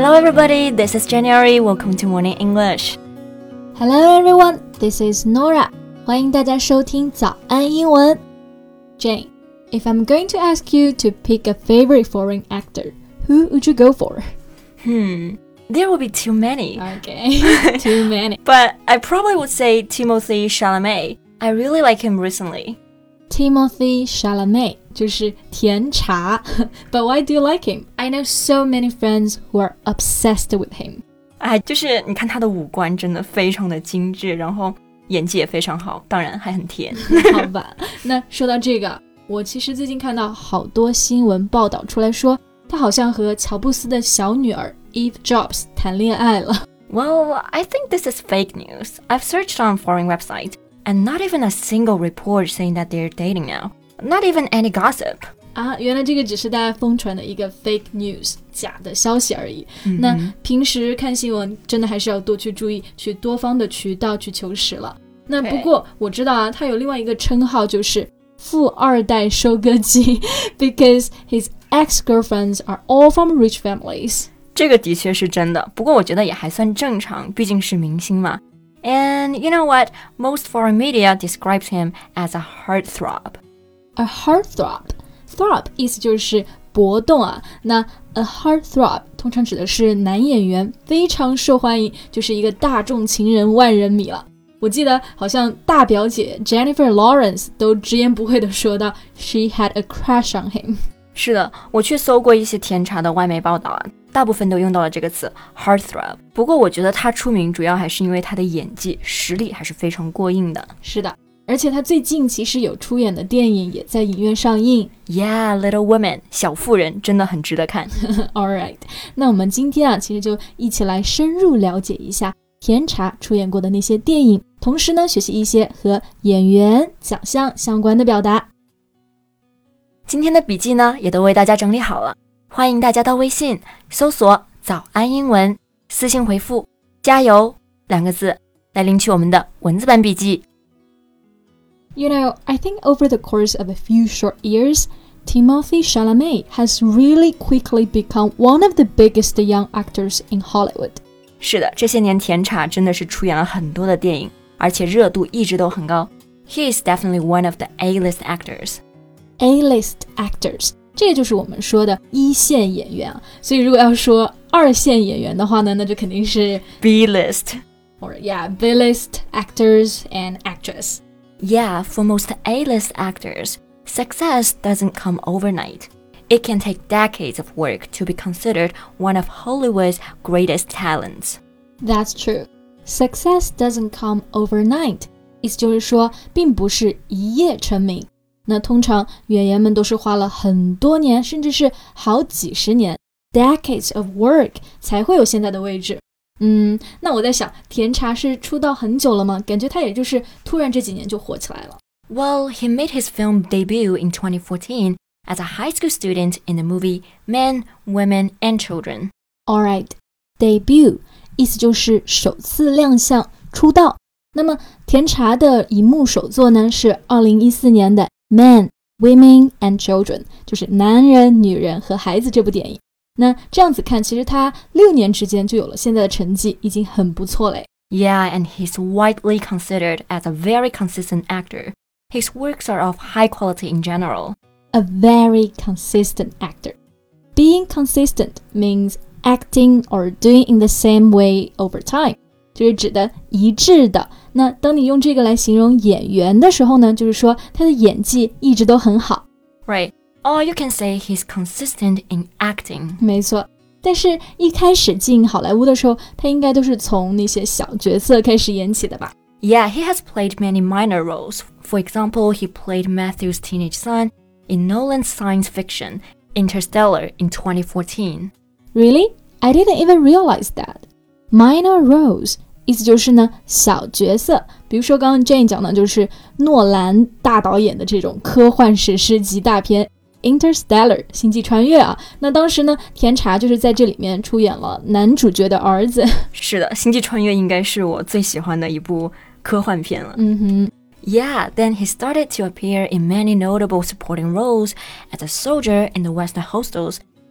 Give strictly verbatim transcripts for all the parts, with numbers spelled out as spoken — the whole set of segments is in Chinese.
Hello everybody, this is January. Welcome to Morning English. Hello everyone, this is Nora. 欢迎大家收听早安英文。Jane, if I'm going to ask you to pick a favorite foreign actor, who would you go for? Hmm, there will be too many. Okay, too many. But I probably would say Timothée Chalamet. I really like him recently. Timothée Chalamet 就是甜茶 But why do you like him? I know so many friends who are obsessed with him. 哎，就是你看他的五官真的非常的精致，然后演技也非常好，当然还很甜。 好吧，那说到这个，我其实最近看到好多新闻报道出来说，他好像和乔布斯的小女儿 Eve Jobs 谈恋爱了。 Well, I think this is fake news. I've searched on foreign websites, and not even a single report saying that they're dating now. Not even any gossip. 啊，原来这个只是大家疯传的一个 fake news 假的消息而已、 嗯、 那平时看新闻真的还是要多去注意，去多方的渠道去求实了。那不过我知道啊，他有另外一个称号，就是富二代收割机because his ex-girlfriends are all from rich families. 这个的确是真的，不过我觉得也还算正常，毕竟是明星嘛。And you know what? Most foreign media describes him as a heartthrob. A heartthrob.Throb 意思就是搏动啊，那 a heartthrob 通常指的是男演员，非常受欢迎，就是一个大众情人万人迷了。我记得好像大表姐 Jennifer Lawrence 都直言不讳地说到 she had a crush on him。 是的，我去搜过一些甜茶的外媒报道啊，大部分都用到了这个词 heartthrob。 不过我觉得他出名主要还是因为他的演技实力还是非常过硬的。 是的，而且他最近其实有出演的电影也在影院上映。 Yeah, Little Women 小妇人真的很值得看。 Alright, 那我们今天啊，其实就一起来深入了解一下甜茶出演过的那些电影，同时呢，学习一些和演员、奖项相关的表达。 今天的笔记呢，也都为大家整理好了，欢迎大家到微信搜索早安英文，私信回复加油两个字来领取我们的文字版笔记。 You know, I think over the course of a few short years, Timothée Chalamet has really quickly become one of the biggest young actors in Hollywood. 是的，这些年甜茶真的是出演了很多的电影，而且热度一直都很高。He is definitely one of the A-list actors. A-list actors, 这个就是我们说的一线演员啊。所以如果要说二线演员的话呢，那就肯定是 B-list. Or yeah, B-list actors and actress.Yeah, for most A-list actors, success doesn't come overnight. It can take decades of work to be considered one of Hollywood's greatest talents. That's true. Success doesn't come overnight. 意思就是说，并不是一夜成名。那通常演员们都是花了很多年，甚至是好几十年 decades of work 才会有现在的位置。嗯，那我在想，甜茶是出道很久了吗？感觉他也就是突然这几年就火起来了。 Well, he made his film debut in twenty fourteen as a high school student in the movie Men, Women and Children. Alright, debut 意思就是首次亮相、出道。那么甜茶的荧幕首作呢，是二零一四年的 Men, Women and Children， 就是男人、女人和孩子这部电影。那这样子看，其实他六年之间就有了现在的成绩，已经很不错嘞。 Yeah, and he's widely considered as a very consistent actor. His works are of high quality in general. A very consistent actor. Being consistent means acting or doing in the same way over time. 就是指的一致的。那当你用这个来形容演员的时候呢，就是说他的演技一直都很好。 Right.Or you can say he's consistent in acting. 没错，但是一开始进好莱坞的时候，他应该都是从那些小角色开始演起的吧？ Yeah, he has played many minor roles. For example, he played Matthew's teenage son in Nolan's science fiction, Interstellar, in twenty fourteen. Really? I didn't even realize that. Minor roles, 意思就是呢，小角色。比如说刚刚 Jane 讲的就是诺兰大导演的这种科幻史诗级大片Interstellar 星际穿越啊，那当时呢，甜茶就是在这里面出演了男主角的儿子。 是的，星际穿越应该是我最喜欢的一部科幻片了。 嗯哼。 Yeah, then he started to appear in many notable supporting roles as a soldier in the Western hostels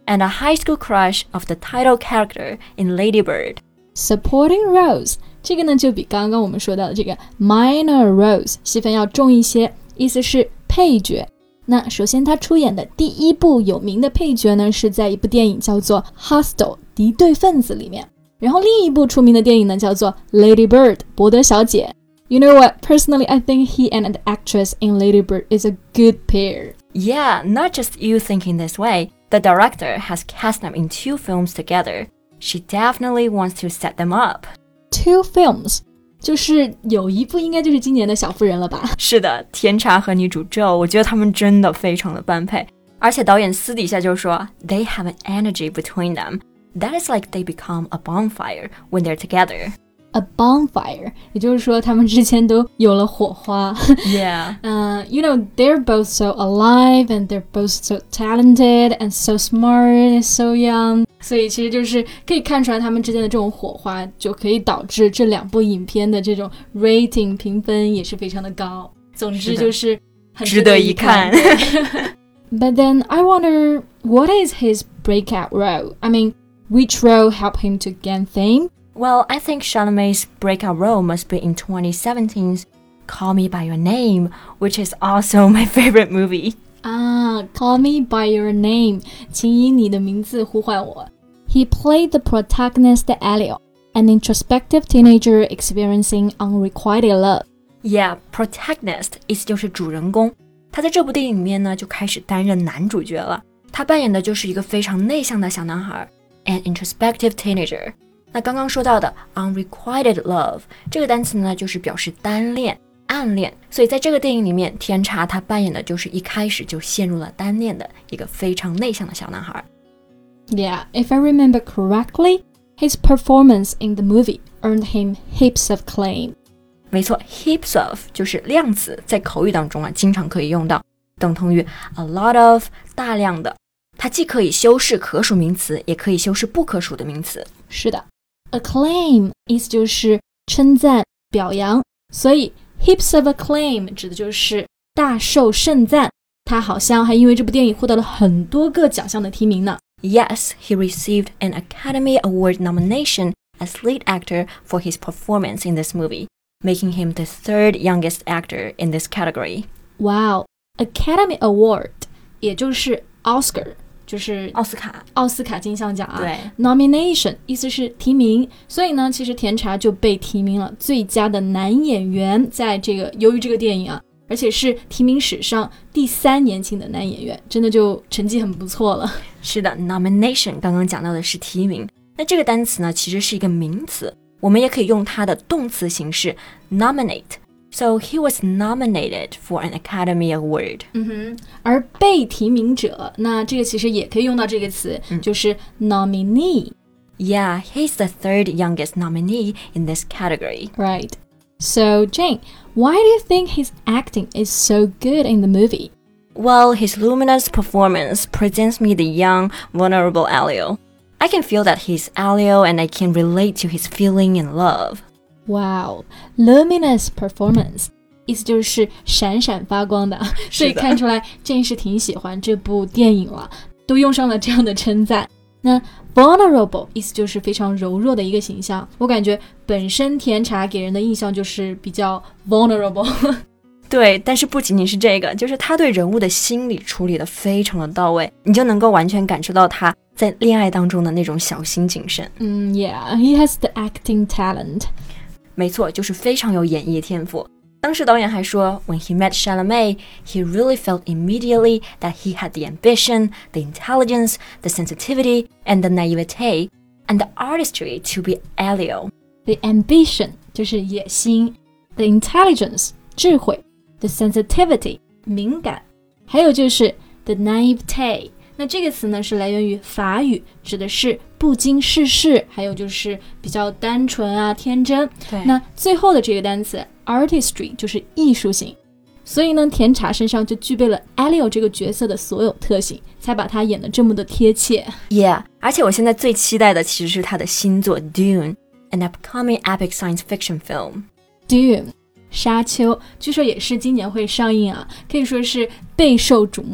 and a high school crush of the title character in Lady Bird. Supporting roles 这个呢就比刚刚我们说到的这个 minor roles 戏份要重一些，意思是配角。那首先他出演的第一部有名的配角呢是在一部电影叫做 Hostel 敌对分子里面，然后另一部出名的电影呢叫做 Lady Bird 伯德小姐。 You know what? Personally, I think he and the actress in Lady Bird is a good pair. Yeah, not just you thinking this way. The director has cast them in two films together. She definitely wants to set them up. Two films 就是有一部应该就是今年的小妇人了吧？ 是的，甜茶和女主 Jo， 我觉得他们真的非常的般配，而且导演私底下就说 They have an energy between them that is like they become a bonfire when they're together. A bonfire 也就是说他们之间都有了火花。 Yeah. uh, You know, they're both so alive and they're both so talented and so smart and so young. 所以其实就是可以看出来他们之间的这种火花就可以导致这两部影片的这种 rating 评分也是非常的高。总之就是很值得一看。But then I wonder, what is his breakout role? I mean, which role helped him to gain fame?Well, I think Chalamet's breakout role must be in twenty seventeen's Call Me By Your Name, which is also my favorite movie. Ah, Call Me By Your Name, 请以你的名字呼唤我。He played the protagonist Elio, an introspective teenager experiencing unrequited love. Yeah, protagonist 意思就是主人公。他在这部电影里面呢，就开始担任男主角了。他扮演的就是一个非常内向的小男孩 ，an introspective teenager。那刚刚说到的 unrequited love 这个单词呢，就是表示单恋、暗恋，所以在这个电影里面，甜茶他扮演的就是一开始就陷入了单恋的一个非常内向的小男孩。 Yeah, if I remember correctly, his performance in the movie earned him heaps of claim. 没错 heaps of 就是量词，在口语当中啊，经常可以用到，等同于 a lot of 大量的，它既可以修饰可数名词，也可以修饰不可数的名词。 是的。Acclaim 意思就是称赞、表扬，所以 heaps of acclaim 指的就是大受盛赞。他好像还因为这部电影获得了很多个奖项的提名呢。 Yes, he received an Academy Award nomination as lead actor for his performance in this movie, making him the third youngest actor in this category. Wow, Academy Award 也就是 Oscar。就是奥斯卡奥斯卡金像奖啊。 对 Nomination 意思是提名，所以呢其实甜茶就被提名了最佳的男演员，在这个由于这个电影啊，而且是提名史上第三年轻的男演员，真的就成绩很不错了。 是的 nomination 刚刚讲到的是提名，那这个单词呢其实是一个名词，我们也可以用它的动词形式 nominate。So he was nominated for an Academy Award. 嗯哼，而被提名者，那这个其实也可以用到这个词，嗯、就是 nominee. Yeah, he's the third youngest nominee in this category. Right. So, Jane, why do you think his acting is so good in the movie? Well, his luminous performance presents me the young, vulnerable Elio. I can feel that he's Elio and I can relate to his feeling in love.Wow, luminous performance 意思就是闪闪发光的，所以看出来Jane是挺喜欢这部电影了，都用上了这样的称赞。那 vulnerable 意思就是非常柔弱的一个形象，我感觉本身甜茶给人的印象就是比较 vulnerable 对，但是不仅仅是这个，就是他对人物的心理处理的非常的到位，你就能够完全感受到他在恋爱当中的那种小心谨慎。 嗯 Yeah, he has the acting talent. 没错，就是非常有演绎天赋。当时导演还说 When he met Chalamet, he really felt immediately that he had the ambition, the intelligence, the sensitivity, and the naivete, and the artistry to be Elio. The ambition 就是野心， the intelligence 智慧， the sensitivity 敏感，还有就是 the naivete。那这个词呢是来源于法语，指的是不经世事，还有就是比较单纯啊天真。 对， 那最后的这个单词 artistry 就是艺术性，所以呢甜茶身上就具备了 Elio 这个角色的所有特性，才把他演得这么的贴切。 Yeah, 而且我现在最期待的其实是他的新作 Dune, an upcoming epic science fiction film. Dune 沙丘据说也是今年会上映啊，可以说是备受瞩目。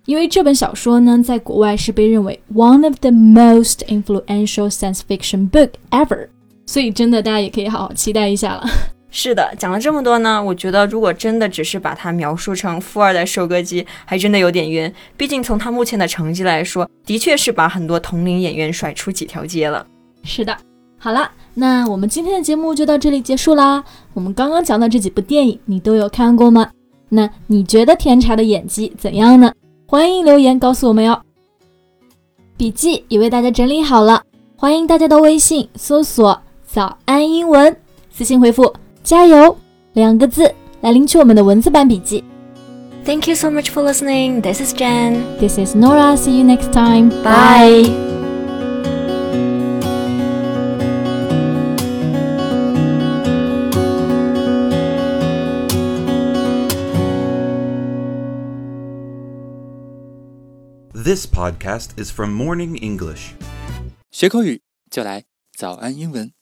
因为这本小说呢，在国外是被认为 one of the most influential science fiction book ever， 所以真的大家也可以好好期待一下了。 是的，讲了这么多呢，我觉得如果真的只是把它描述成富二代收割机，还真的有点冤。毕竟从他目前的成绩来说，的确是把很多同龄演员甩出几条街了。 是的，好了，那我们今天的节目就到这里结束啦。我们刚刚讲的这几部电影你都有看过吗？那你觉得甜茶的演技怎样呢？欢迎留言告诉我们哟。笔记也为大家整理好了，欢迎大家到微信搜索早安英文，私信回复加油两个字来领取我们的文字版笔记。 Thank you so much for listening. This is Jen. This is Nora. See you next time. Bye. This podcast is from Morning English. 学口语就来早安英文。